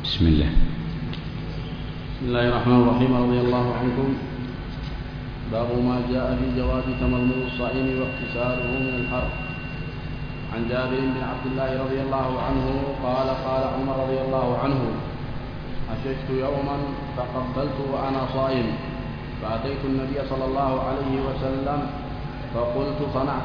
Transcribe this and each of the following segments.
بسم الله. بسم الله الرحمن الرحيم. رضي الله عنكم. باب ما جاء في جواز تمضمض الصائم واغتساله من الحر. عن جابر بن عبد الله رضي الله عنه قال قال عمر رضي الله عنه: أشجت يوما فقبلت وأنا صائم، فأتيت النبي صلى الله عليه وسلم فقلت: صنعت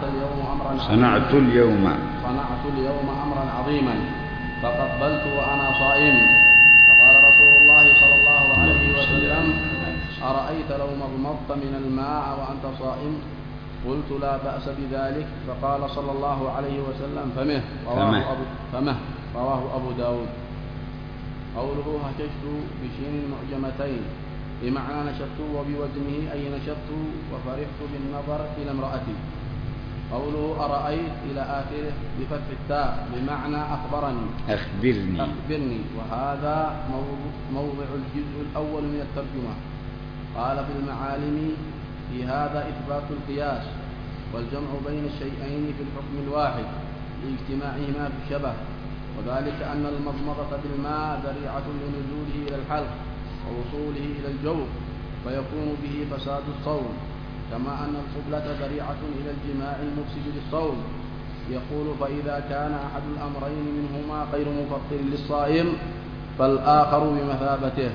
اليوم أمرا عظيما، فقبلت وأنا صائم. فقال رسول الله صلى الله عليه وسلم: أرأيت لو مضمضت من الماء وأنت صائم؟ قلت: لا بأس بذلك. فقال صلى الله عليه وسلم: فمه. رواه أبو داود. قوله هششت بشين معجمتين بمعنى نشطت، وبوزنه أي نشطت وفرحت بالنظر إلى امرأتي. قوله أرأيت إلى آخره بفتح التاء بمعنى أخبرني. وهذا موضع الجزء الأول من الترجمة. قال في المعالم: في هذا إثبات القياس والجمع بين الشيئين في الحكم الواحد لاجتماعهما في الشبه، وذلك أن المضمضة بالماء ذريعة لنزوله إلى الحلق ووصوله إلى الجوف فيكون به فساد الصوم، كما أن القبلة ذريعة إلى الجماع المفسد للصوم. يقول: فإذا كان أحد الأمرين منهما غير مفطر للصائم فالآخر بمثابته.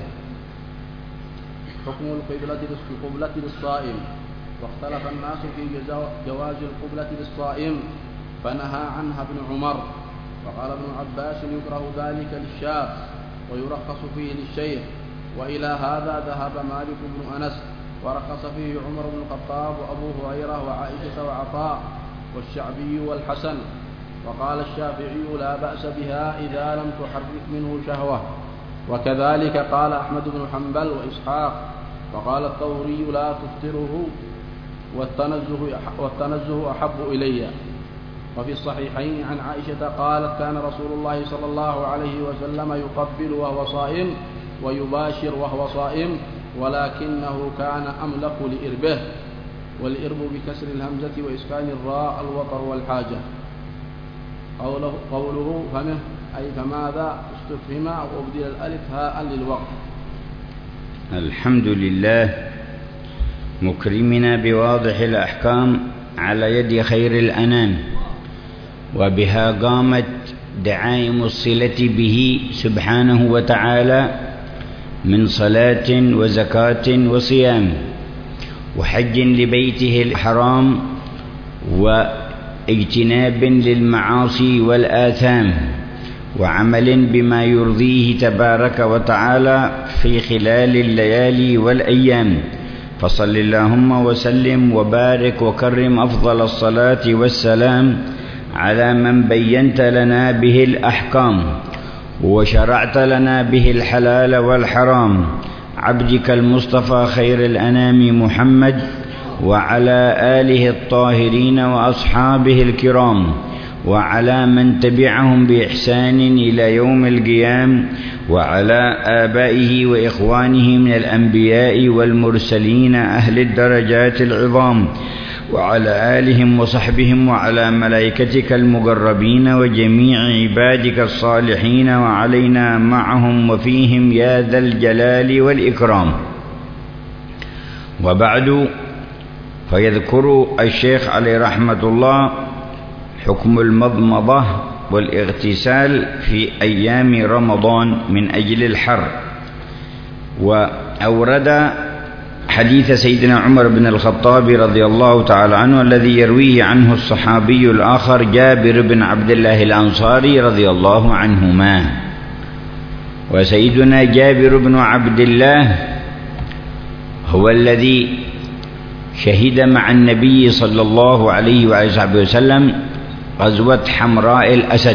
حكم القبلة للصائم. واختلف الناس في جواز القبلة للصائم، فنهى عنها ابن عمر، وقال ابن عباس: يكره ذلك للشاب ويرخص فيه للشيخ. وإلى هذا ذهب مالك بن أنس، ورخص فيه عمر بن الخطاب وأبو هريرة وعائشة وعطاء والشعبي والحسن. وقال الشافعي: لا بأس بها إذا لم تحرك منه شهوة. وكذلك قال أحمد بن حنبل وإسحاق. وقال الثوري: لا تفطره والتنزه أحب إلي. وفي الصحيحين عن عائشة قالت: كان رسول الله صلى الله عليه وسلم يقبل وهو صائم ويباشر وهو صائم، ولكنه كان أملق لإربه. والإرب بكسر الهمزة وإسكان الراء الوطر والحاجة. قوله فمه أي فماذا استفهم أو أبدل الألف هاء للوقت. الحمد لله مكرمنا بواضح الأحكام على يد خير الأنام، وبها قامت دعائم الصلة به سبحانه وتعالى من صلاة وزكاة وصيام وحج لبيته الحرام واجتناب للمعاصي والآثام وعمل بما يرضيه تبارك وتعالى في خلال الليالي والأيام. فصل اللهم وسلم وبارك وكرم أفضل الصلاة والسلام على من بينت لنا به الأحكام وشرعت لنا به الحلال والحرام، عبدك المصطفى خير الأنام محمد، وعلى آله الطاهرين وأصحابه الكرام، وعلى من تبعهم بإحسان إلى يوم القيام، وعلى آبائه وإخوانه من الأنبياء والمرسلين أهل الدرجات العظام، وعلى آلهم وصحبهم، وعلى ملائكتك المقربين وجميع عبادك الصالحين، وعلينا معهم وفيهم يا ذا الجلال والإكرام. وبعد، فيذكر الشيخ عليه رحمة الله حكم المضمضة والاغتسال في أيام رمضان من أجل الحر. وأورد حديث سيدنا عمر بن الخطاب رضي الله تعالى عنه الذي يرويه عنه الصحابي الآخر جابر بن عبد الله الأنصاري رضي الله عنهما. وسيدنا جابر بن عبد الله هو الذي شهد مع النبي صلى الله عليه وآله وسلم غزوة حمراء الأسد،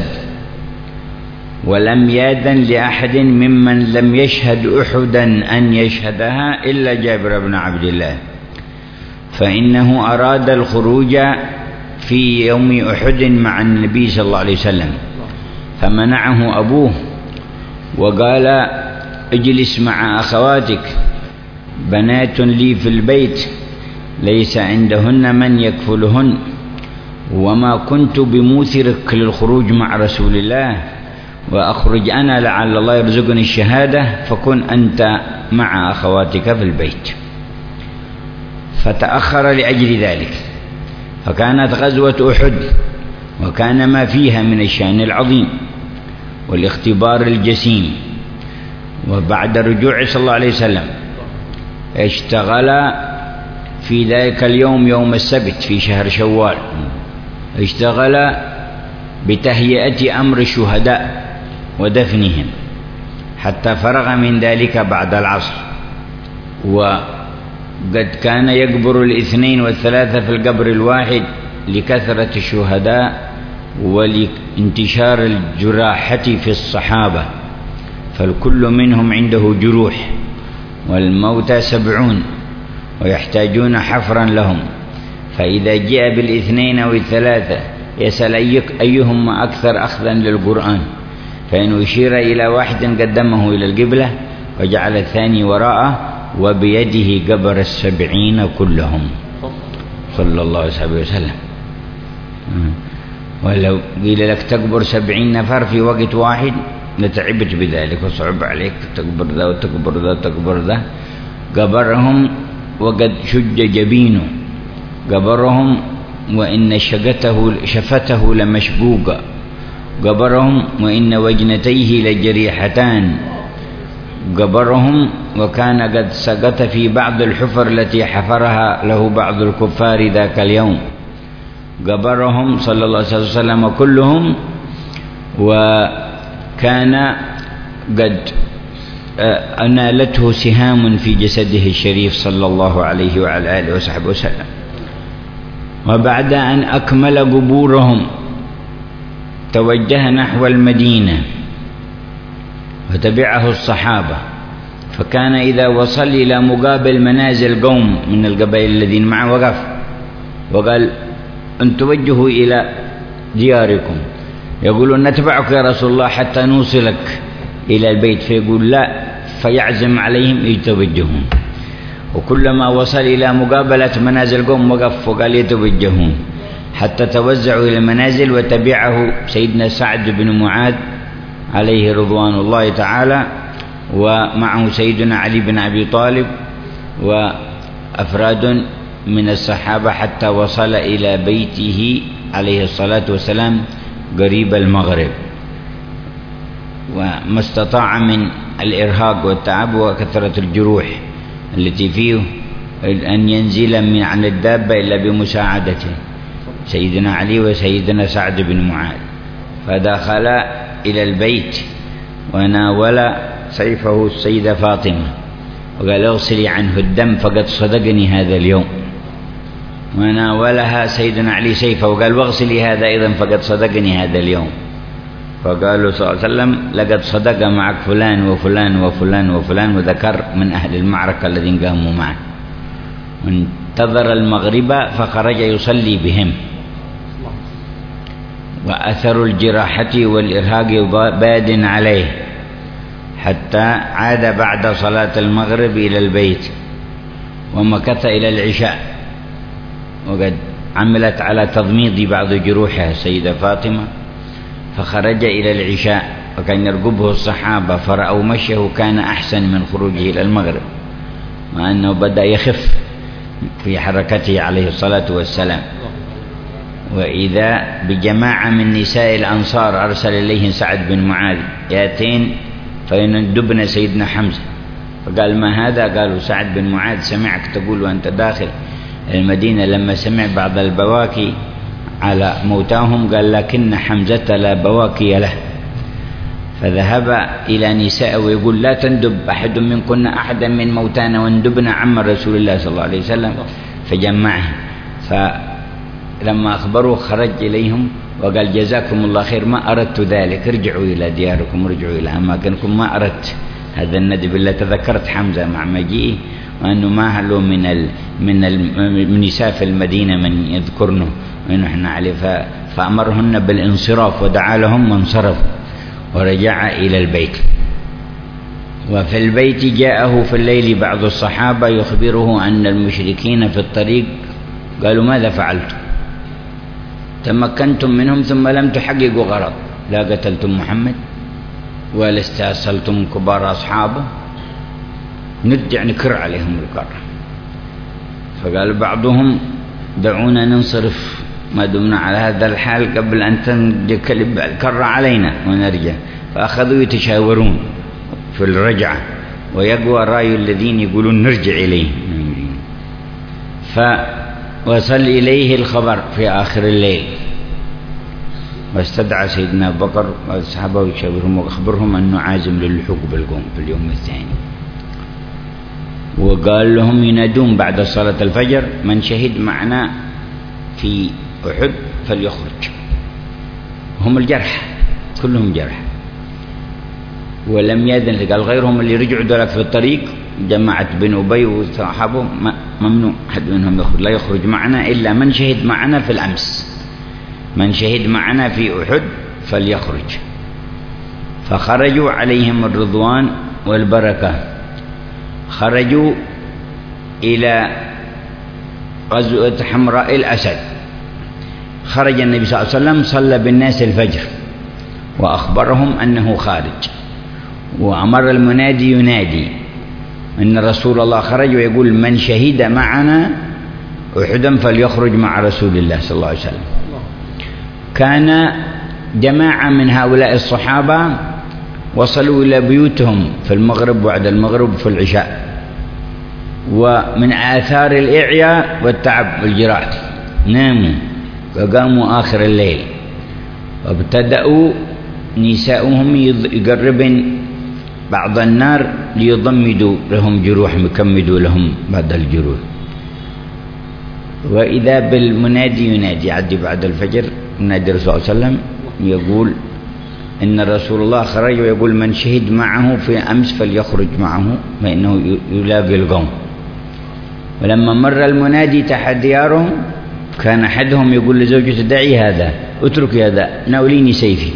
ولم يأذن لأحد ممن لم يشهد أحدا أن يشهدها إلا جابر بن عبد الله، فإنه أراد الخروج في يوم أحد مع النبي صلى الله عليه وسلم، فمنعه أبوه وقال: اجلس مع أخواتك، بنات لي في البيت ليس عندهن من يكفلهن، وما كنت بموثرك للخروج مع رسول الله، وأخرج أنا لعل الله يرزقني الشهادة، فكن أنت مع أخواتك في البيت. فتأخر لأجل ذلك. فكانت غزوة أحد وكان ما فيها من الشأن العظيم والاختبار الجسيم. وبعد رجوع صلى الله عليه وسلم اشتغل في ذلك اليوم، يوم السبت في شهر شوال، اشتغل بتهيئة أمر الشهداء ودفنهم حتى فرغ من ذلك بعد العصر. وقد كان يقبر الاثنين والثلاثة في القبر الواحد لكثرة الشهداء ولانتشار الجراحة في الصحابة، فالكل منهم عنده جروح، والموتى 70 ويحتاجون حفرا لهم. فإذا جاء بالاثنين أو الثلاثة يسأل أيهم أكثر أخذا للقرآن، فإن أشير إلى واحد قدمه إلى القبلة وجعل الثاني وراءه، وبيده قبر 70 كلهم صلى الله عليه وسلم. ولو قيل لك تقبر 70 نفر في وقت واحد لتعبت بذلك وصعب عليك، تقبر ذا وتقبر ذا وتقبر ذا. قبرهم وقد شج جبينه، قبرهم وإن شفته لمشقوقة، قبرهم وإن وجنتيه لجريحتان، قبرهم وكان قد سقط في بعض الحفر التي حفرها له بعض الكفار ذاك اليوم. قبرهم صلى الله عليه وسلم كلهم، وكان قد أنالته سهام في جسده الشريف صلى الله عليه وعلى آله وصحبه وسلم. وبعد أن أكمل قبورهم توجه نحو المدينة وتبعه الصحابة، فكان إذا وصل إلى مقابل منازل قوم من القبائل الذين معه وقف وقال أن توجهوا إلى دياركم، يقولون نتبعك يا رسول الله حتى نوصلك إلى البيت، فيقول لا، فيعزم عليهم يتوجهون. وكلما وصل إلى مقابلة منازل قوم وقف وقال يتوجهون، حتى توزعوا إلى المنازل. وتبعه سيدنا سعد بن معاذ عليه رضوان الله تعالى، ومعه سيدنا علي بن أبي طالب وأفراد من الصحابة، حتى وصل إلى بيته عليه الصلاة والسلام قريب المغرب. وما استطاع من الإرهاق والتعب وكثرة الجروح التي فيه أن ينزل عن الدابة إلا بمساعدته سيدنا علي وسيدنا سعد بن معاذ. فدخل إلى البيت وناول سيفه السيدة فاطمة وقال اغسلي عنه الدم فقد صدقني هذا اليوم. وناولها سيدنا علي سيفه وقال واغسلي هذا أيضا فقد صدقني هذا اليوم. فقالوا صلى الله عليه وسلم لقد صدق معك فلان وفلان وفلان وفلان، وذكر من أهل المعركة الذين قاموا معه. وانتظر المغرب فخرج يصلي بهم، وأثر الجراحة والإرهاق باد عليه حتى عاد بعد صلاة المغرب إلى البيت، ومكث إلى العشاء. وقد عملت على تضميد بعض جروحها السيدة فاطمة، فخرج إلى العشاء وكان يرقبه الصحابة، فرأوا مشيه كان أحسن من خروجه إلى المغرب، مع أنه بدأ يخف في حركته عليه الصلاة والسلام. وإذا بجماعة من نساء الأنصار أرسل إليهم سعد بن معاذ ياتين فيندبن سيدنا حمزة، فقال ما هذا؟ قالوا سعد بن معاذ سمعك تقول وأنت داخل المدينة لما سمع بعض البواكي على موتاهم قال لكن حمزة لا بواكي له. فذهب إلى نساء ويقول لا تندب أحد منكن أحدا من موتانا واندبنا عم رسول الله صلى الله عليه وسلم، فجمعهم. فلما أخبروه خرج إليهم وقال جزاكم الله خير، ما أردت ذلك، ارجعوا إلى دياركم، ارجعوا إلى أماكنكم، ما أردت هذا الندب إلا تذكرت حمزة مع مجيئه وأنه ما هلوا من نساء في المدينة من يذكرنه ونحن عليه. فأمرهن بالانصراف ودعا لهم وانصرفوا ورجع إلى البيت. وفي البيت جاءه في الليل بعض الصحابة يخبره أن المشركين في الطريق قالوا ماذا فعلتم؟ تمكنتم منهم ثم لم تحققوا غرض، لا قتلتم محمد ولا استأصلتم كبار أصحابه نرجع نكر عليهم الكرة. فقال بعضهم دعونا ننصرف ما دمنا على هذا الحال قبل أن تنقلب الكرة علينا ونرجع. فأخذوا يتشاورون في الرجعة، ويقوى رأي الذين يقولون نرجع إليه. فوصل إليه الخبر في آخر الليل، واستدعى سيدنا أبو بكر والصحابة ويشاورهم وأخبرهم أنه عازم للحوق بالقوم في اليوم الثاني. وقال لهم ينادون بعد صلاة الفجر من شهد معنا في أحد فليخرج. هم الجرح كلهم جرح، ولم يأذن. قال غيرهم اللي رجعوا دولك في الطريق جماعة بن أبي وصحابه ممنوع حد منهم يخرج، لا يخرج معنا إلا من شهد معنا في الأمس، من شهد معنا في أحد فليخرج. فخرجوا عليهم الرضوان والبركة. خرجوا إلى غزوة حمراء الأسد. خرج النبي صلى الله عليه وسلم صلى بالناس الفجر وأخبرهم أنه خارج، وأمر المنادي ينادي أن رسول الله خرج، ويقول من شهد معنا أحدا فليخرج مع رسول الله صلى الله عليه وسلم. كان جماعة من هؤلاء الصحابة وصلوا إلى بيوتهم في المغرب بعد المغرب في العشاء، ومن آثار الإعياء والتعب والجراح ناموا وقاموا آخر الليل، وابتدأوا نساؤهم يقربن بعض النار ليضمدوا لهم جروح، يكمدوا لهم بعض الجروح. وإذا بالمنادي ينادي عدي بعد الفجر، منادي الرسول صلى الله عليه وسلم يقول إن رسول الله خرج، ويقول من شهد معه في أمس فليخرج معه فإنه يلاقي القوم. ولما مر المنادي تحت ديارهم كان أحدهم يقول لزوجته دعي هذا، اتركي هذا، ناوليني سيفي.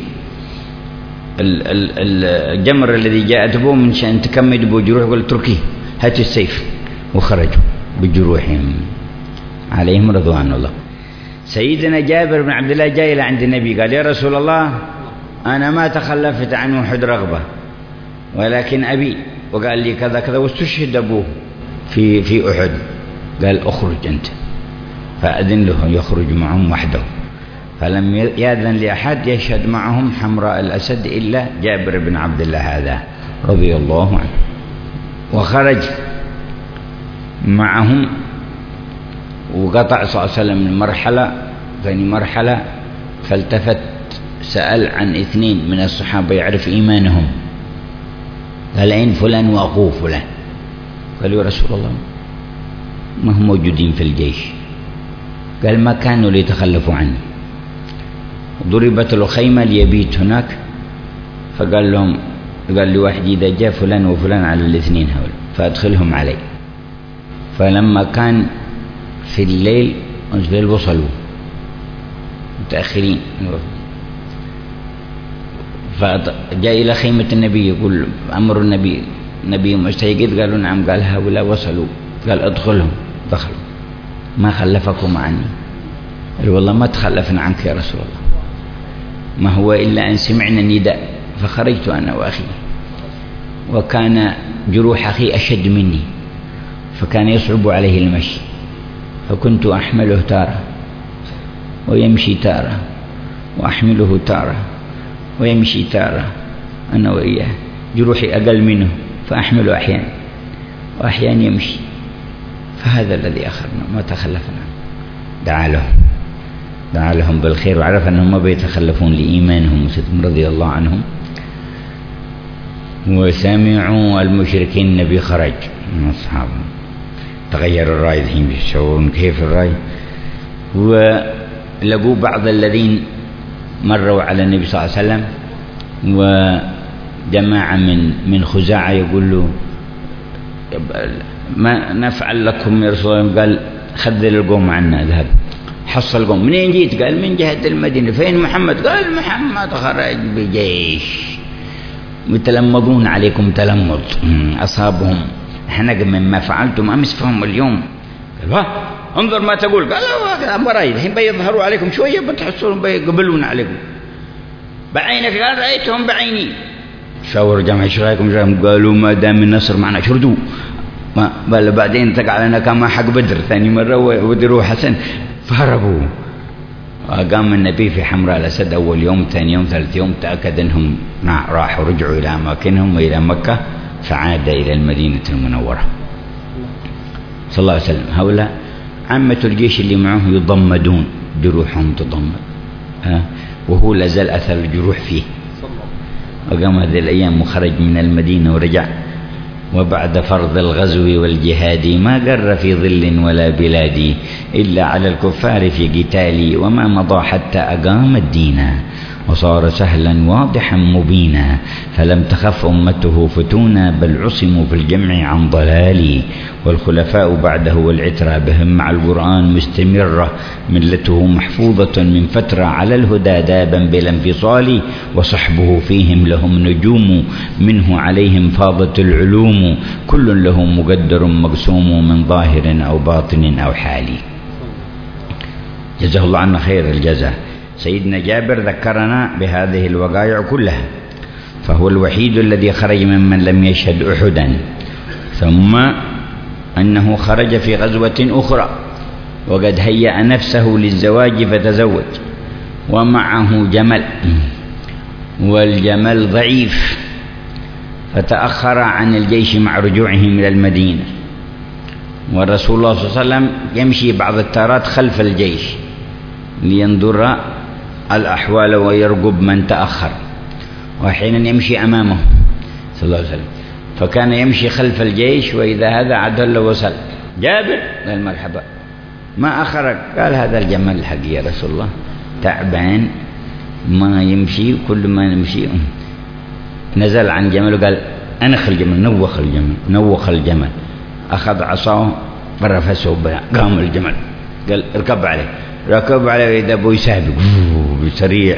الجمر الذي جاءت به من شأن تكمد بجروح، يقول اتركيه هات السيف. وخرجوا بجروحهم عليهم رضوان الله. سيدنا جابر بن عبد الله جاء إلى عند النبي قال يا رسول الله أنا ما تخلفت عن أحد رغبة ولكن أبي، وقال لي كذا كذا، واستشهد أبوه في أحد. قال أخرج أنت، فأذن له يخرج معهم وحده. فلم يأذن لأحد يشهد معهم حمراء الأسد إلا جابر بن عبد الله هذا رضي الله عنه. وخرج معهم وقطع صلى الله عليه وسلم المرحلة ثاني مرحلة، فالتفت سأل عن 2 من الصحابة يعرف إيمانهم. قال أين فلان وأخوه فلان؟ قالوا يا رسول الله ما هم موجودين في الجيش. قال ما كانوا ليتخلفوا عني، ضربت له خيمة ليبيت هناك. فقال لهم، قال لي واحد إذا جاء فلان وفلان على 2 هؤلاء فأدخلهم علي. فلما كان في الليل وصلوا متأخرين، فجاء إلى خيمة النبي يقول أمر النبي مستيقظ. قالوا نعم. قال هؤلاء وصلوا. قال ادخلهم. دخلوا. ما خلفكم عني؟ قال والله ما تخلفنا عنك يا رسول الله، ما هو إلا أن سمعنا النداء فخرجت أنا وأخي، وكان جروح أخي أشد مني فكان يصعب عليه المشي، فكنت أحمله تارة ويمشي تارة، وأحمله تارة ويمشي تارة أنا وإياه، جروحي أقل منه فأحمله أحيانا وأحيانا يمشي. فهذا الذي أخرنا ما تخلفنا. دعا لهم بالخير، وعرف أنهم ما بيتخلفون لإيمانهم رضي الله عنهم. وسمعوا المشركين النبي خرج من أصحابه. تغير الرأي الحين، يشعرون كيف الرأي. ولقوا بعض الذين مروا على النبي صلى الله عليه وسلم، وجماعة من خزاعة يقول له ما نفعل لكم يا رسول الله؟ قال خذل القوم عنا، ذهب حصل القوم. منين جيت؟ قال من جهة المدينة. فين محمد؟ قال محمد خرج بجيش. يتلمضون عليكم تلمض، أصابهم احنا مما فعلتم أمس فهم اليوم. قال انظر ما تقول. قال أمرأي الحين بيظهروا عليكم شوية بتحصلون بيقبلون عليكم بعينك. قال رأيتهم بعيني شاور جمع ايش رايكم؟ قالوا ما دام النصر معنا شردوا، ما بل بعدين تقع لنا كما حق بدر ثاني مرة ودروا حسن فهربوا. وقام النبي في حمراء الأسد أول يوم، ثاني يوم، ثالث يوم، تأكد أنهم راحوا رجعوا إلى أماكنهم وإلى مكة، فعاد إلى المدينة المنورة صلى الله عليه وسلم. هؤلاء عامة الجيش اللي معه يضمدون، جروحهم تضمد، وهو لازال أثر الجروح فيه. وقام هذه الأيام وخرج من المدينة ورجع، وبعد فرض الغزو والجهاد ما قر في ظل ولا بلاد إلا على الكفار في قتالي، وما مضى حتى أقام الدين وصار سهلا واضحا مبينا، فلم تخف أمته فتونا بل عصموا في الجمع عن ضلال، والخلفاء بعده والعترى بهم مع القرآن مستمرة، ملته محفوظة من فترة على الهدى دابا بلا انفصال، وصحبه فيهم لهم نجوم منه عليهم فاضت العلوم، كل له مقدر مقسوم من ظاهر أو باطن أو حالي. جزاه الله عنا خير الجزاء. سيدنا جابر ذكرنا بهذه الوقائع كلها، فهو الوحيد الذي خرج ممن لم يشهد أحدا، ثم أنه خرج في غزوة أخرى وقد هيأ نفسه للزواج فتزوج، ومعه جمل، والجمل ضعيف، فتأخر عن الجيش مع رجوعهم إلى المدينة، والرسول الله صلى الله عليه وسلم يمشي بعض التارات خلف الجيش لينظر الأحوال ويرقب من تأخر، وأحيانا يمشي أمامه صلى الله عليه وسلم، فكان يمشي خلف الجيش، وإذا هذا عدل وصل. جابر قال مرحبا، ما أخرك؟ قال هذا الجمل حقي يا رسول الله، تعبان ما يمشي، كل ما يمشي نزل عن جمل وقال أنخ الجمل، نوخ الجمل، أخذ عصاه فرفسه، قام الجمل قال اركب عليه، ركب عليه، وإذا أبوه يسابق بسريع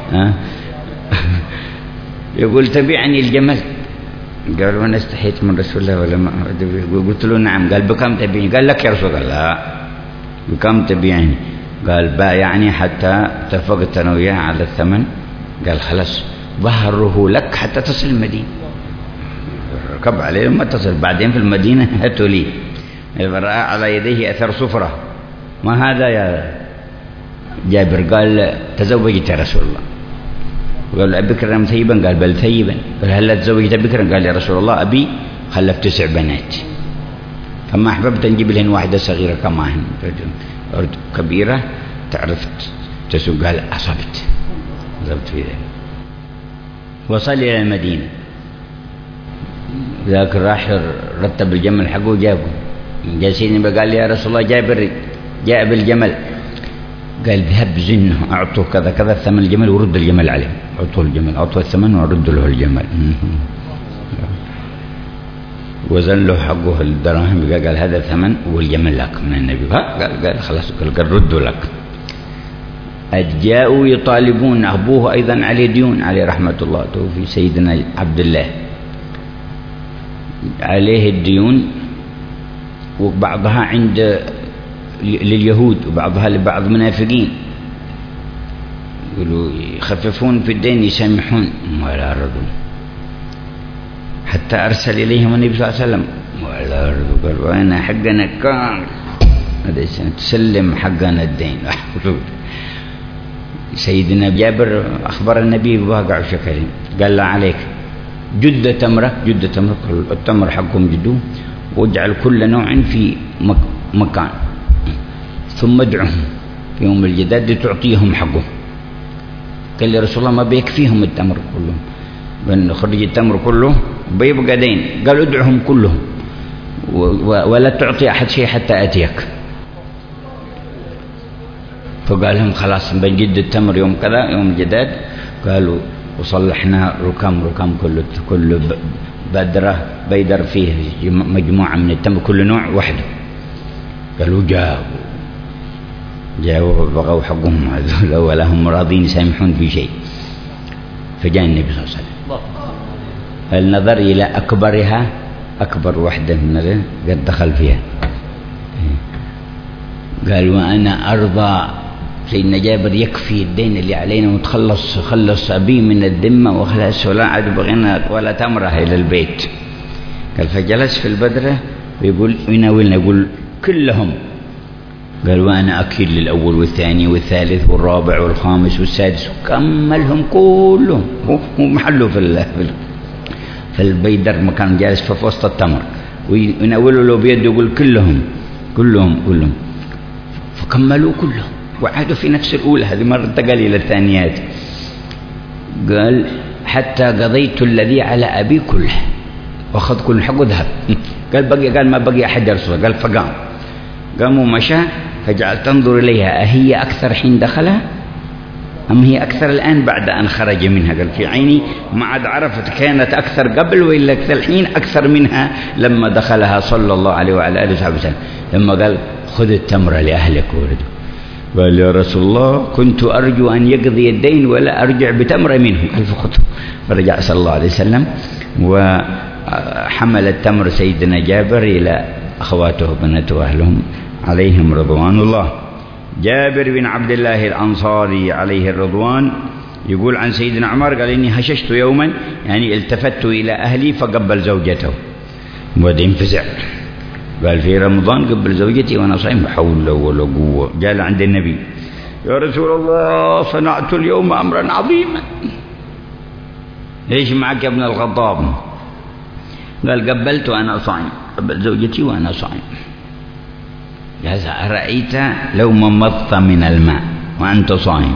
يقول تبعني الجمل. قال وانا استحيت من رسول الله ولا ما قلت له نعم. قال بكم تبيعني؟ قال لك يا رسول الله. لا، بكم تبيعني؟ قال بايعني حتى اتفقت انا وياه على الثمن. قال خلاص ظهره لك حتى تصل المدينة. ركب عليه لما تصل، بعدين في المدينة هاتوا لي. رأى على يديه أثر صفرة. ما هذا يا جابر؟ قال تزوجت يا رسول الله. قال أبكرا أم ثيبا؟ قال بل ثيبا. قال هل تزوجت بكرا؟ قال يا رسول الله أبي خلف 9 بنات، فما أحببت نجيب لهن واحدة صغيرة كمان كبيرة تعرف تسوق. قال أصبت في ذلك. وصل إلى المدينة، ذاك راح رتب الجمل حقه وجابه. جالسين قال يا رسول الله جابر جاء بالجمل. قال ذهب زنه أعطوه كذا كذا ثمن الجمل ورد الجمل عليه. أعطوه الجمل، أعطوه الثمن ورد له الجمل. وزن له حقه الدراهم. قال هذا الثمن والجمل لك من النبي. قال خلاص، قال ردوا لك. جاءوا يطالبون أبوه أيضا عليه ديون، عليه رحمة الله توفي سيدنا عبد الله، عليه الديون، وبعضها عند لليهود وبعضها لبعض منافقين، يقولوا يخففون في الدين يسامحون ولا رضوا، حتى أرسل إليهم النبي صلى الله عليه وسلم ولا رضوا. قال وأنا حقنا كامل، هذا تسلم حقنا الدين. سيدنا جابر أخبر النبي بواقع شكرين. قال لا عليك جدة تمرة، التمر حقهم جدوه، واجعل كل نوع في مكان، ثم ادعهم في يوم الجداد تعطيهم حقهم. قال لي رسول الله ما بيكفيهم التمر كلهم، بنخرج التمر كله بيبقى دين. قال ادعهم كلهم ولا تعطي أحد شيء حتى أتيك. فقال لهم خلاص بنجد التمر يوم كذا يوم الجداد. قالوا وصلحنا ركام كل بيدر فيه مجموعة من التمر كل نوع وحده. قالوا جاءوا بغوا حقهم هذول ولا هم راضين يسامحون في شيء. فجاء النبي صلى الله عليه وسلم، النظر إلى أكبرها، أكبر وحدة من قد دخل فيها. قال وأنا أرضى سيدنا جابر يكفي الدين اللي علينا خلص أبي من الذمة وخلاص ولا عاد بغينا ولا تمرة إلى البيت. قال فجلس في البدرة ويقول يناولنا يقول كلهم. قال وأنا أكيد للأول والثاني والثالث والرابع والخامس والسادس وكملهم كلهم ومحله في البيدر مكان جالس في وسط التمر ويناوله له بيده يقول كلهم فكملوا كلهم وعادوا في نفس الأولى. هذه مرة انتقل إلى الثانيات. قال حتى قضيت الذي على أبي كله وأخذ كل حقه ذهب. قال ما بقي أحد يرسله. قال قام ومشى فجعلت تنظر إليها أهي أكثر حين دخلها أم هي أكثر الآن بعد أن خرج منها؟ قال في عيني ما عاد عرفت كانت أكثر قبل وإلا أكثر الحين أكثر منها لما دخلها صلى الله عليه وعلى آله وصحبه وسلم. لما قال خذ التمر لأهلك ورده. قال يا رسول الله كنت أرجو أن يقضي الدين ولا أرجع بتمر منه. قال فخذه. فرجع صلى الله عليه وسلم وحمل التمر سيدنا جابر إلى أخواته بنته وأهلهم عليهم رضوان الله. جابر بن عبد الله الأنصاري عليه الرضوان يقول عن سيدنا عمر قال إني هششت يوما يعني التفت إلى أهلي فقبل زوجته وبعدين فزع. قال في رمضان قبل زوجتي وأنا صايم لا حول ولا قوة. جاء عند النبي يا رسول الله صنعت اليوم أمرا عظيما. ليش معك يا ابن الخطاب؟ قال قبلت وأنا صايم قبل زوجتي وأنا صايم. قال أرأيت لو مضمضت من الماء وأنت صايم؟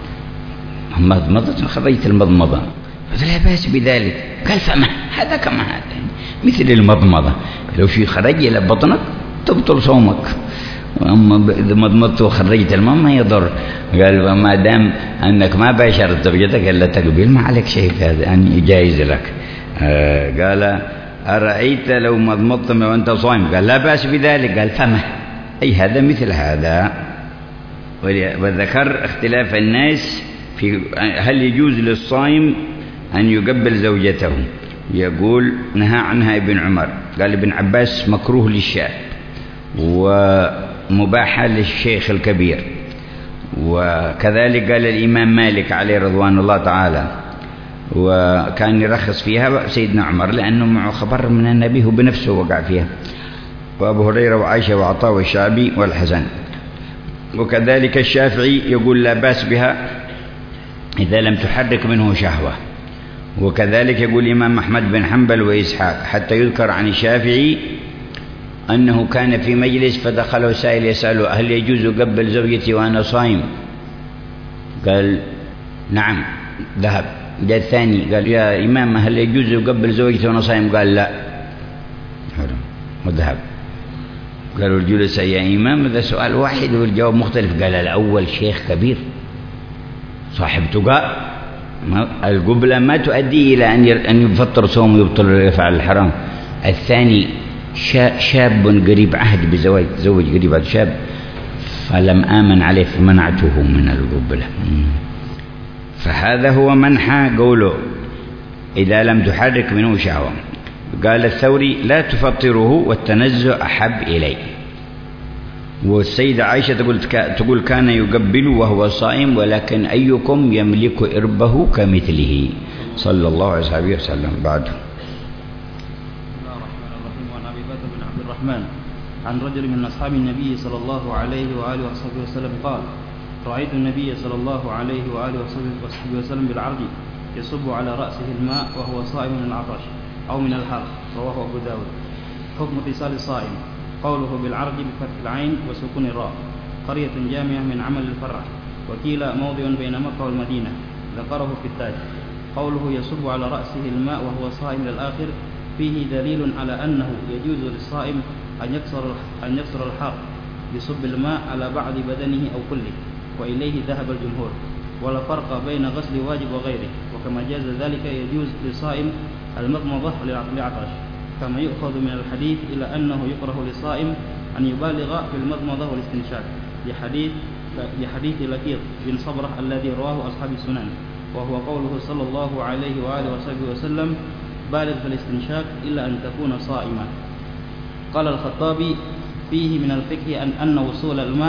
مضمضت خرجت المضمضة. قال لا بأس بذلك. قال فما هذا كما هذا مثل المضمضة لو في خرج إلى بطنك تبطل صومك. أما إذا مضمضت وخرجت الماء ما يضر. قال وما دام أنك ما باشرت زوجتك إلا تقبل ما عليك شيء هذا أن جائز لك. قال أرأيت لو مضمضت وأنت صايم؟ قال لا بأس بذلك. قال فما أي هذا مثل هذا. وذكر اختلاف الناس في هل يجوز للصائم أن يقبل زوجته. يقول نهى عنها ابن عمر. قال ابن عباس مكروه للشاب ومباحة للشيخ الكبير. وكذلك قال الإمام مالك عليه رضوان الله تعالى وكان يرخص فيها سيدنا عمر لأنه معه خبر من النبي وبنفسه وقع فيها. وأبو هريرة وعائشة وعطاء والشعبي والحسن. وكذلك الشافعي يقول لا بأس بها إذا لم تحرك منه شهوة. وكذلك يقول الإمام أحمد بن حنبل وإسحاق حتى يذكر عن الشافعي أنه كان في مجلس فدخله سائل يسأله هل يجوز قبل زوجتي وأنا صائم؟ قال نعم ذهب. جاء الثاني قال يا إمام هل يجوز قبل زوجتي وأنا صائم؟ قال لا حرام وذهب. قالوا الجلسة يا إمام هذا سؤال واحد والجواب مختلف. قال الأول شيخ كبير صاحب تقاء القبلة ما تؤدي إلى أن يفطر صوم ويبطل ويفعل الحرام. الثاني شاب قريب عهد بزواج زوج قريب عهد شاب فلم آمن عليه فمنعته من القبلة. فهذا هو منحى قوله إذا لم تحرك منه شهوة. قال الثوري لا تفطره والتنزه أحب إلي. والسيدة عائشة تقول كان يقبل وهو صائم ولكن أيكم يملك إربه كمثله صلى الله عليه وسلم. بعد عن أبي بكر بن عبد الرحمن عن رجل من أصحاب النبي صلى الله عليه وآله وصحبه وسلم قال رأيت النبي صلى الله عليه وآله وصحبه وسلم بالعرض يصب على رأسه الماء وهو صائم من العطش أو من الحر. رواه أبو داود. حكم اتصال الصائم. قوله بالعرض بفتح العين وسكون الراء. قرية جامعة من عمل الفرع وكيل موضع بين مكة والمدينة. ذكره في التاج. قوله يصب على رأسه الماء وهو صائم للآخر فيه دليل على أنه يجوز للصائم أن يكسر الحر بصب الماء على بعض بدنه أو كله وإليه ذهب الجمهور. ولا فرق بين غسل واجب وغيره. وكما جاز ذلك يجوز للصائم المضمضة للعطش كما يؤخذ من الحديث إلى أنه يكره للصائم أن يبالغ في المضمضة والاستنشاق لحديث لقيط بن صبرة الذي رواه أصحاب السنن وهو قوله صلى الله عليه وآله وصحبه وسلم بالغ في الاستنشاق إلا أن تكون صائما. قال الخطابي فيه من الفقه أن وصول الماء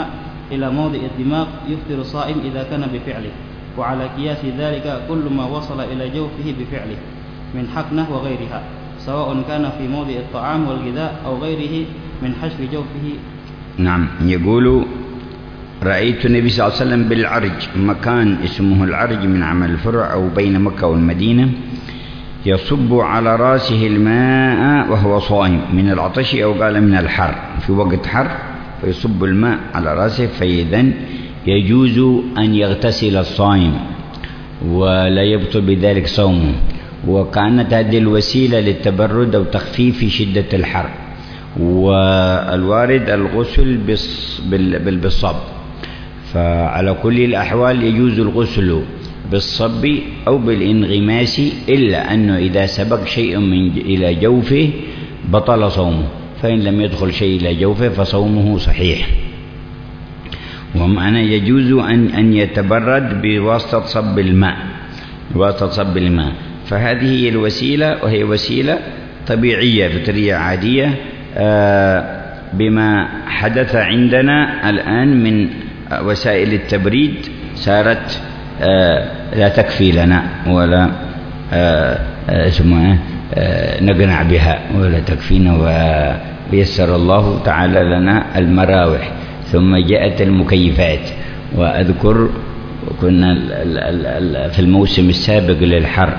إلى موضع الدماغ يفطر الصائم إذا كان بفعله. وعلى قياس ذلك كل ما وصل إلى جوفه بفعله من حقنة وغيرها، سواء كان في موضع الطعام والغذاء أو غيره من حشو جوفه. نعم. يقول رأيت النبي صلى الله عليه وسلم بالعرج، مكان اسمه العرج من عمل الفرع أو بين مكة والمدينة، يصب على رأسه الماء وهو صائم من العطش أو قال من الحر، في وقت حر فيصب الماء على رأسه، فإذن يجوز أن يغتسل الصائم ولا يبطل بذلك صومه. وكانت هذه الوسيلة للتبرد أو تخفيف شدة الحر. والوارد الغسل بالصب، فعلى كل الأحوال يجوز الغسل بالصب أو بالانغماس، إلا أنه إذا سبق شيء إلى جوفه بطل صومه، فإن لم يدخل شيء إلى جوفه فصومه صحيح. ومعنى يجوز أن يتبرد بواسطة صب الماء، فهذه هي الوسيلة، وهي وسيلة طبيعية فطرية عادية بما حدث عندنا الآن من وسائل التبريد صارت لا تكفي لنا ولا نقنع بها ولا تكفينا، ويسر الله تعالى لنا المراوح، ثم جاءت المكيفات. وأذكر كنا في الموسم السابق للحر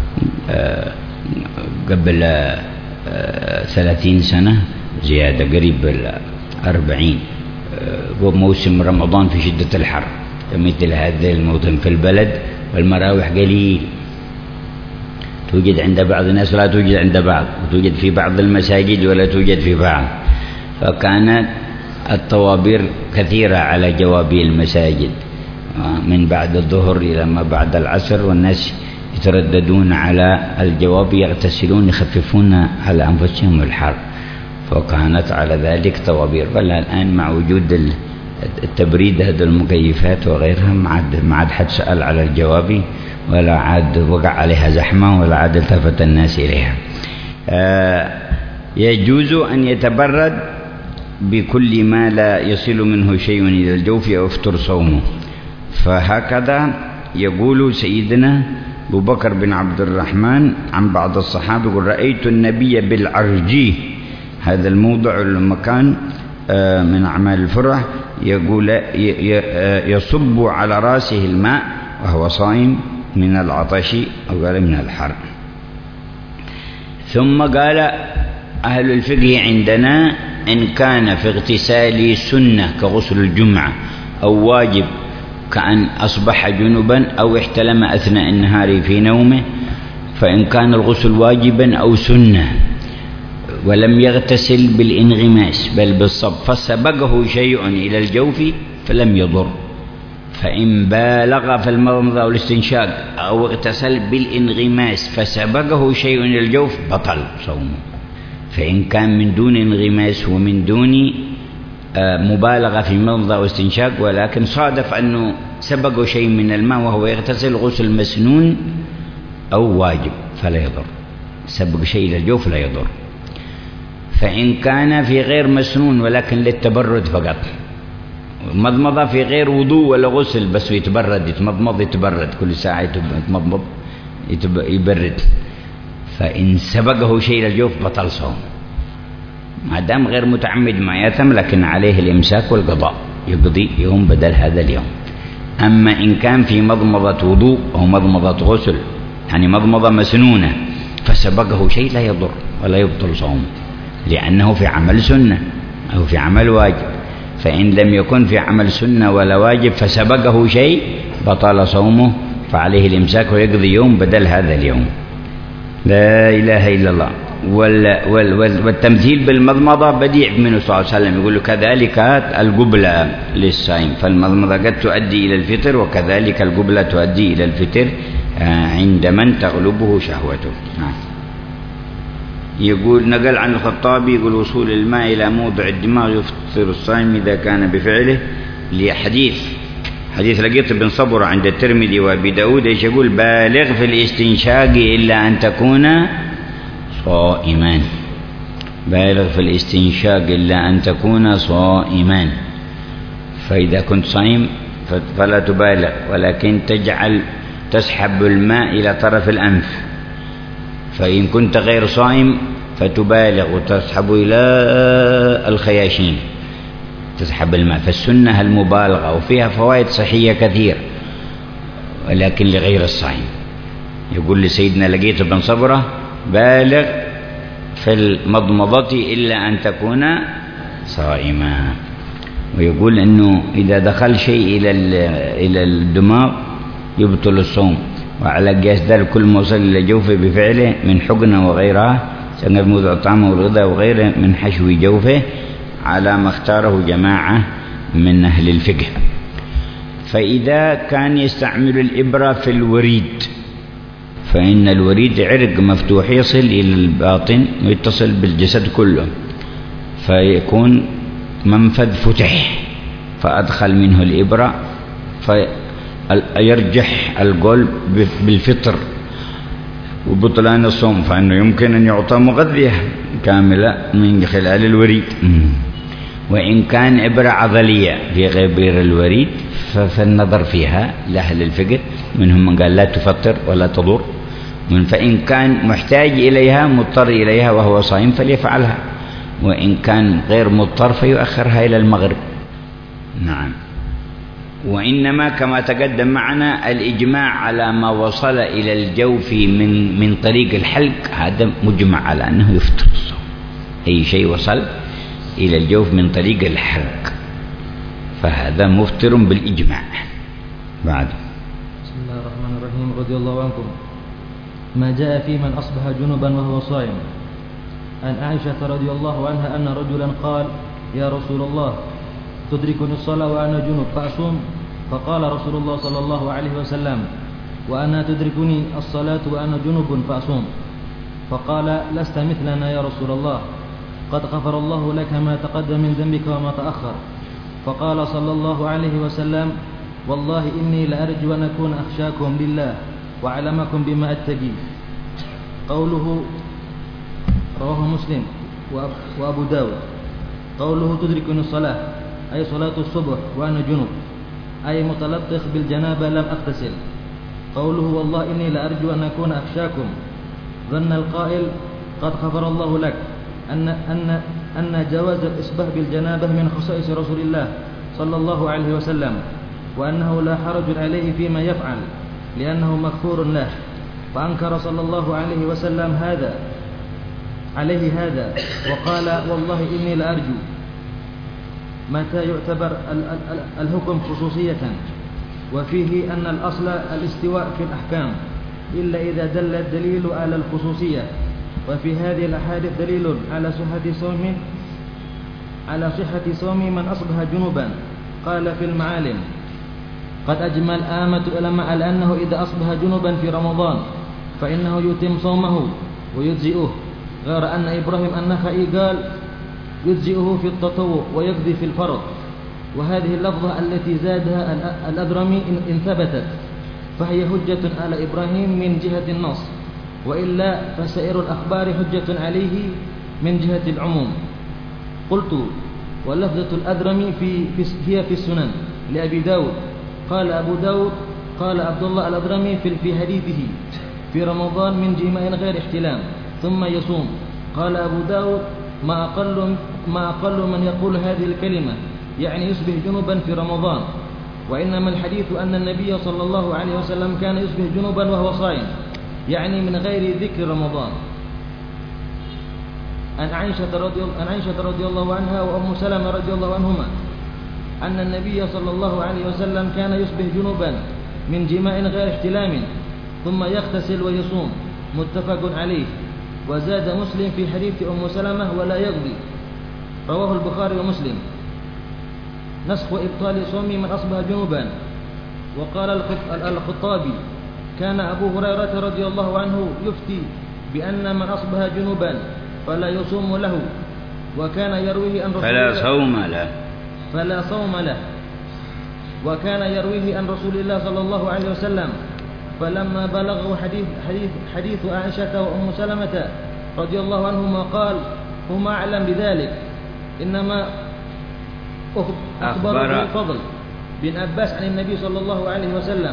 قبل 30 سنة زيادة، قريب 40، وموسم رمضان في شدة الحر، مثل هذا الموطن في البلد والمراوح قليل، توجد عند بعض الناس ولا توجد عند بعض، وتوجد في بعض المساجد ولا توجد في بعض. فكانت الطوابير كثيرة على جوابي المساجد من بعد الظهر إلى ما بعد العصر، والناس يترددون على الجواب، يغتسلون يخففون على أنفسهم الحر، فكانت على ذلك طوابير. بل الآن مع وجود التبريد هذه المكيفات وغيرها ما عاد حد سأل على الجوابي، ولا عاد وقع عليها زحمة، ولا عاد التفت الناس إليها. يجوز أن يتبرد بكل ما لا يصل منه شيء إلى الجوف أو يفطر صومه. فهكذا يقول سيدنا أبو بكر بن عبد الرحمن عن بعض الصحابة، يقول رأيت النبي بالعرجي، هذا الموضع المكان من أعمال الفرح، يقول يصب على رأسه الماء وهو صائم من العطش أو قال من الحر. ثم قال أهل الفقه عندنا إن كان في اغتسال سنة كغسل الجمعة أو واجب كأن أصبح جنبا أو احتلم أثناء النهار في نومه، فإن كان الغسل واجبا أو سنة ولم يغتسل بالانغماس بل بالصب فسبقه شيء إلى الجوف فلم يضر، فإن بالغ في المضمضة أو الاستنشاق أو اغتسل بالانغماس فسبقه شيء إلى الجوف بطل صومه. فإن كان من دون انغماس ومن دون مبالغة في المضمضة أو استنشاق، ولكن صادف أنه سبقه شيء من الماء وهو يغتسل غسل مسنون أو واجب فلا يضر، سبق شيء إلى الجوف لا يضر. فإن كان في غير مسنون ولكن للتبرد فقط، مضمضة في غير وضوء ولا غسل، بس يتبرد، يتمضمض يتبرد كل ساعة يتمضمض يبرد، فإن سبقه شيء إلى الجوف بطل صوم، ما دام غير متعمد ما يأثم، لكن عليه الإمساك والقضاء، يقضي يوم بدل هذا اليوم. أما إن كان في مضمضة وضوء أو مضمضة غسل، يعني مضمضة مسنونة، فسبقه شيء لا يضر ولا يبطل صوم، لأنه في عمل سنة أو في عمل واجب. فإن لم يكن في عمل سنة ولا واجب فسبقه شيء بطل صومه، فعليه الإمساك ويقضي يوم بدل هذا اليوم. لا إله إلا الله. والتمثيل بالمضمضة بديع منه صلى الله عليه وسلم، يقول كذلك القبلة للصائم، فالمضمضة قد تؤدي إلى الفطر، وكذلك القبلة تؤدي إلى الفطر عند من تغلبه شهوته. يقول نقل عن الخطابي يقول وصول الماء إلى موضع الدماغ يفطر الصائم إذا كان بفعله، حديث لقيط بن صبرة عند الترمذي وابي داود، ايش يقول؟ بالغ في الاستنشاق إلا أن تكون صائما، بالغ في الاستنشاق إلا أن تكون صائما. فإذا كنت صائم فلا تبالغ، ولكن تسحب الماء إلى طرف الأنف. فإن كنت غير صائم فتبالغ وتسحب إلى الخياشيم، تسحب الماء. فالسنة المبالغة، وفيها فوائد صحية كثير، ولكن لغير الصائم. يقول لسيدنا لقيت بن صبرة: بالغ في المضمضة إلا أن تكون صائما. ويقول أنه إذا دخل شيء إلى الدماغ يبطل الصوم، وعلى قياس ذلك كل ما وصل إلى جوفه بفعله من حقنة وغيرها، سنقل موضع الطعام والغذاء وغيره من حشو جوفه، على ما اختاره جماعة من أهل الفقه. فإذا كان يستعمل الإبرة في الوريد، فإن الوريد عرق مفتوح يصل إلى الباطن ويتصل بالجسد كله، فيكون منفذ فتح، فأدخل منه الإبرة فيرجح القلب بالفطر وبطلان الصوم، فإنه يمكن أن يعطى مغذية كاملة من خلال الوريد. وإن كان إبرة عضلية في غير الوريد فالنظر فيها لأهل الفقه، منهم من قال لا تفطر ولا تضر، فإن كان محتاج إليها مضطر إليها وهو صائم فليفعلها، وإن كان غير مضطر فيؤخرها إلى المغرب. نعم. وإنما كما تقدم معنا الإجماع على ما وصل إلى الجوف من طريق الحلق، هذا مجمع على أنه يفطر الصوم. أي شيء وصل إلى الجوف من طريق الحلق فهذا مفطر بالإجماع. بعد. بسم الله الرحمن الرحيم. رضي الله عنكم. ما جاء في من أصبح جنبا وهو صائم. عن عائشة رضي الله عنها أن رجلا قال: يا رسول الله، تدركني الصلاة وأنا جنب فأصوم؟ فقال رسول الله صلى الله عليه وسلم: وأنا تدركني الصلاة وأنا جنب فأصوم؟ فقال: لست مثلنا يا رسول الله، قد غفر الله لك ما تقدم من ذنبك وما تأخر. فقال صلى الله عليه وسلم: والله إني لأرجو أن أكون أخشاكم لله وأعلمكم بما أتقي. قوله رواه مسلم وأبو داود. قوله تدركني الصلاة أي صلاة الصبح وأنا جنب، أي متلطخ بالجنابة لم أغتسل. قوله والله إني لأرجو أن أكون أخشاكم، ظن القائل قد غفر الله لك أن جواز الإصباح بالجنابة من خصائص رسول الله صلى الله عليه وسلم، وأنه لا حرج عليه فيما يفعل لأنه مغفور له. فأنكر صلى الله عليه وسلم هذا وقال: والله إني لأرجو. متى يعتبر الحكم خصوصية؟ وفيه أن الأصل الاستواء في الأحكام إلا إذا دل الدليل على الخصوصية. وفي هذه الأحاديث دليل على صحة صوم من أصبح جنوبا. قال في المعالم: قد أجمع العامة العلماء على أنه إذا أصبح جنوبا في رمضان فإنه يتم صومه ويجزئه، غير أن إبراهيم النخعي قال يجزئه في التطوع ويقضي في الفرض. وهذه اللفظة التي زادها الأدرمي إن ثبتت فهي حجة على إبراهيم من جهة النص، وإلا فسائر الأخبار حجة عليه من جهة العموم. قلت: ولفظة الأدرمي هي في السنن لأبي داود. قال أبو داود: قال عبد الله الأدرمي في حديثه في رمضان من جماع غير احتلام ثم يصوم. قال أبو داود: ما أقل من يقول هذه الكلمة، يعني يصبح جنوبا في رمضان. وإنما الحديث أن النبي صلى الله عليه وسلم كان يصبح جنوبا وهو صائم، يعني من غير ذكر رمضان. عن عائشة رضي الله عنها وأم سلمة رضي الله عنهما أن النبي صلى الله عليه وسلم كان يصبح جنوبا من جماع غير احتلام ثم يغتسل ويصوم، متفق عليه. وزاد مسلم في حديث أم سلمة: ولا يقضي. رواه البخاري ومسلم. نسخ إبطال صوم من أصبح جنوبا. وقال الخطابي: كان أبو هريرة رضي الله عنه يفتي بأن من أصبح جنوبا فلا يصوم له، وكان يرويه عن رسول الله فلا صوم له، وكان يرويه عن رسول الله صلى الله عليه وسلم. فلما بلغه حديث عائشة وأم سلمة رضي الله عنهما قال: هما أعلم بذلك، أخبره الفضل بن عباس عن النبي صلى الله عليه وسلم،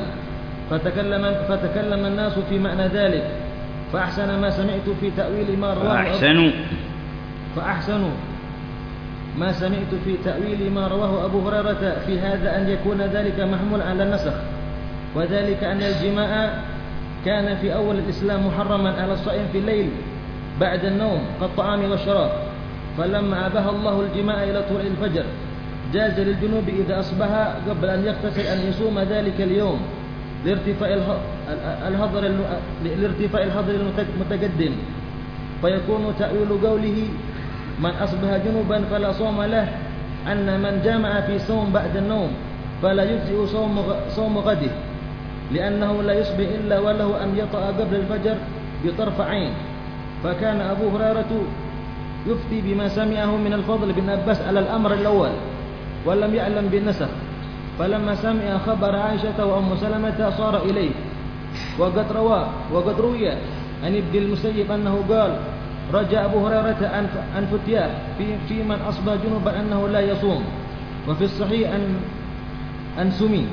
فتكلم الناس في معنى ذلك، فأحسن ما سمعت في تأويل ما رواه فأحسنوا ما سمعت في تأويل ما رواه أبو هريرة في هذا أن يكون ذلك محمول على النسخ، وذلك أن الجماع كان في أول الإسلام محرما على الصائم في الليل بعد النوم كالطعام والشراب، فلما أباح الله الجماع إلى طلوع الفجر جاز للجنوب إذا أصبح قبل أن يغتسل أن يصوم ذلك اليوم لارتفاع الحظر المتقدم، فيكون تأويل قوله من أصبح جنوبا فلا صوم له أن من جامع في صوم بعد النوم فلا يجزئ صوم غده، لأنه لا يصبح إلا وله أن يطأ قبل الفجر بطرف عين. فكان أبو هريرة يفتي بما سمعه من الفضل بن عباس على الأمر الأول ولم يعلم بالنسخ، فلما سمع خبر عائشة وأم سلمة صار إليه. وقد روي عن ابن المسيب أنه قال رجع أبو هريرة عن فتياه في من أصبح جنوبا أنه لا يصوم. وفي الصحيح عن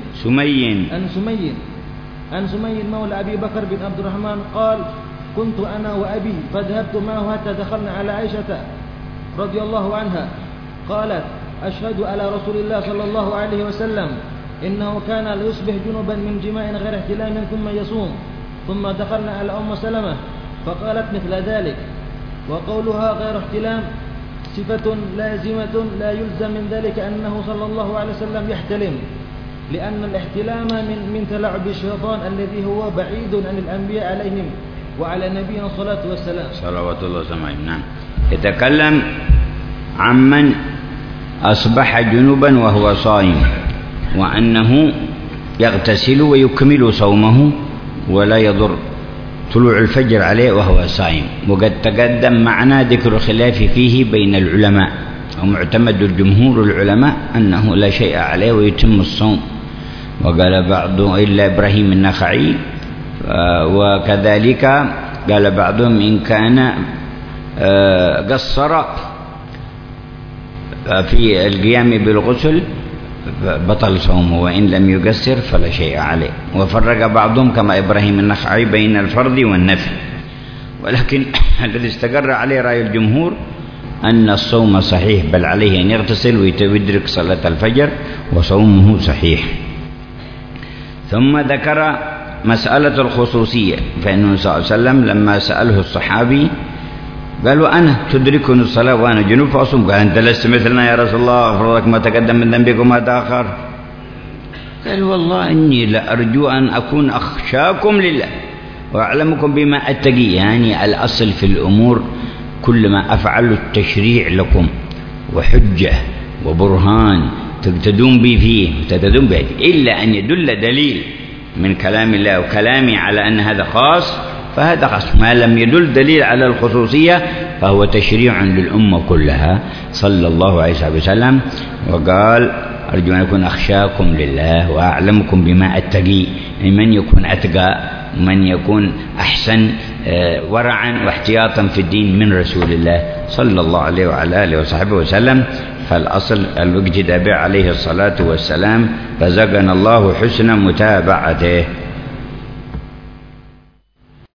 سمي مولى أبي بكر بن عبد الرحمن قال كنت أنا وأبي فذهبت معه حتى دخلنا على عائشة رضي الله عنها قالت أشهد على رسول الله صلى الله عليه وسلم إنه كان ليصبح جنوبا من جماع غير احتلام ثم يصوم. ثم دخلنا على أم سلمة فقالت مثل ذلك. وقولها غير احتلام صفة لازمة لا يلزم من ذلك أنه صلى الله عليه وسلم يحتلم، لأن الاحتلام من تلاعب الشيطان الذي هو بعيد عن الأنبياء عليهم وعلى نبينا الصلاة والسلام صلوات الله وسلامه. نعم. يتكلم عمن أصبح جنوبا وهو صائم، وأنه يغتسل ويكمل صومه ولا يضر طلوع الفجر عليه وهو صائم. وقد تقدم معنا ذكر الخلاف فيه بين العلماء، ومعتمد الجمهور العلماء أنه لا شيء عليه ويتم الصوم، وقال بعضهم إلا إبراهيم النخعي، وكذلك قال بعضهم إن كان قصر في القيام بالغسل بطل صومه، وإن لم يقصر فلا شيء عليه. وفرق بعضهم كما إبراهيم النخعي بين الفرض والنفل، ولكن الذي استقر عليه رأي الجمهور أن الصوم صحيح، بل عليه أن يغتسل ويدرك صلاة الفجر وصومه صحيح. ثم ذكر مسألة الخصوصية، فإنه صلى الله عليه وسلم لما سأله الصحابي قالوا أنا تدركني الصلاة وأنا جنوب فأصوم، قال أنت لست مثلنا يا رسول الله، أغفر لك ما تقدم من ذنبك وما تأخر. قال والله إني لأرجو أن أكون أخشاكم لله وأعلمكم بما أتقي. يعني الأصل في الأمور كل ما أفعل التشريع لكم وحجة وبرهان تقتدون به فيه وتقتدون به، إلا أن يدل دليل من كلام الله وكلامي على أن هذا خاص فهذا خاص. ما لم يدل دليل على الخصوصية فهو تشريع للأمة كلها صلى الله عليه وسلم. وقال أرجو أن أكون أخشاكم لله وأعلمكم بما أتقي، من يكون أتقى من يكون أحسن ورعا واحتياطا في الدين من رسول الله صلى الله عليه وعلى آله وصحبه وسلم. فالأصل الاقتداء به عليه الصلاة والسلام، رزقنا الله حسن متابعته.